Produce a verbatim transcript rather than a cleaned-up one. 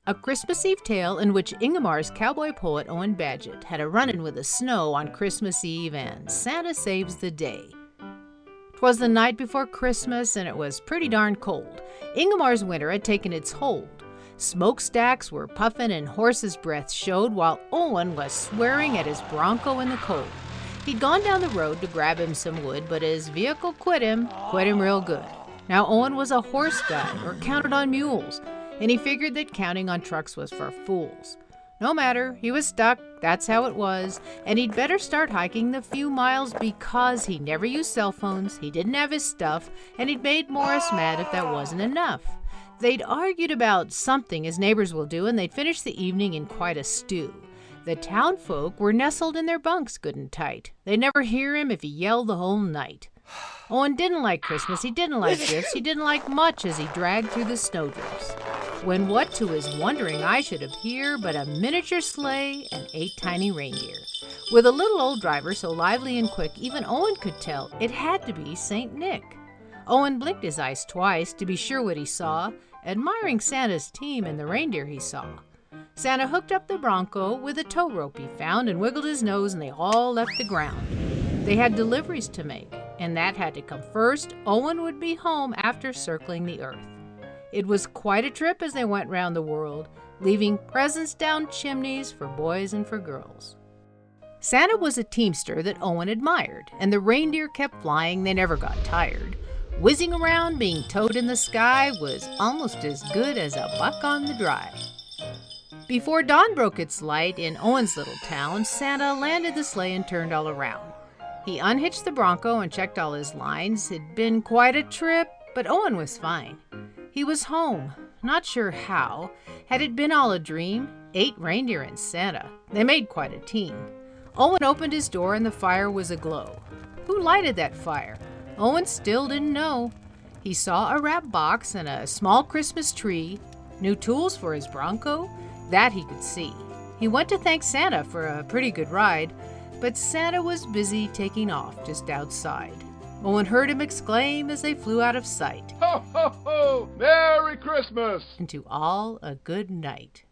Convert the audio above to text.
A Christmas Eve tale in which Ingemar's cowboy poet Owen Badgett had a run-in with the snow on Christmas Eve and Santa saves the day. 'Twas the night before Christmas and it was pretty darn cold. Ingemar's winter had taken its hold. Smokestacks were puffing and horses' breath showed while Owen was swearing at his bronco in the cold. He'd gone down the road to grab him some wood, but his vehicle quit him, quit him real good. Now Owen was a horse guy or counted on mules, and he figured that counting on trucks was for fools. No matter, he was stuck, that's how it was, and he'd better start hiking the few miles because he never used cell phones, he didn't have his stuff, and he'd made Morris mad if that wasn't enough. They'd argued about something, as neighbors will do, and they'd finished the evening in quite a stew. The townfolk were nestled in their bunks good and tight. They'd never hear him if he yelled the whole night. Owen didn't like Christmas, he didn't like gifts, he didn't like much as he dragged through the snowdrifts. When what to his wondering eye should appear but a miniature sleigh and eight tiny reindeer. With a little old driver so lively and quick, even Owen could tell it had to be Saint Nick. Owen blinked his eyes twice to be sure what he saw, admiring Santa's team and the reindeer he saw. Santa hooked up the bronco with a tow rope he found and wiggled his nose, and they all left the ground. They had deliveries to make, and that had to come first. Owen would be home after circling the earth. It was quite a trip as they went round the world, leaving presents down chimneys for boys and for girls. Santa was a teamster that Owen admired, and the reindeer kept flying, they never got tired. Whizzing around, being towed in the sky was almost as good as a buck on the dry. Before dawn broke its light in Owen's little town, Santa landed the sleigh and turned all around. He unhitched the bronco and checked all his lines. It'd been quite a trip, but Owen was fine. He was home, not sure how. Had it been all a dream? Eight reindeer and Santa. They made quite a team. Owen opened his door and the fire was aglow. Who lighted that fire? Owen still didn't know. He saw a wrap box and a small Christmas tree. New tools for his bronco? That he could see. He went to thank Santa for a pretty good ride, but Santa was busy taking off just outside. Owen heard him exclaim as they flew out of sight. Ho, ho, ho! Merry Christmas! And to all a good night.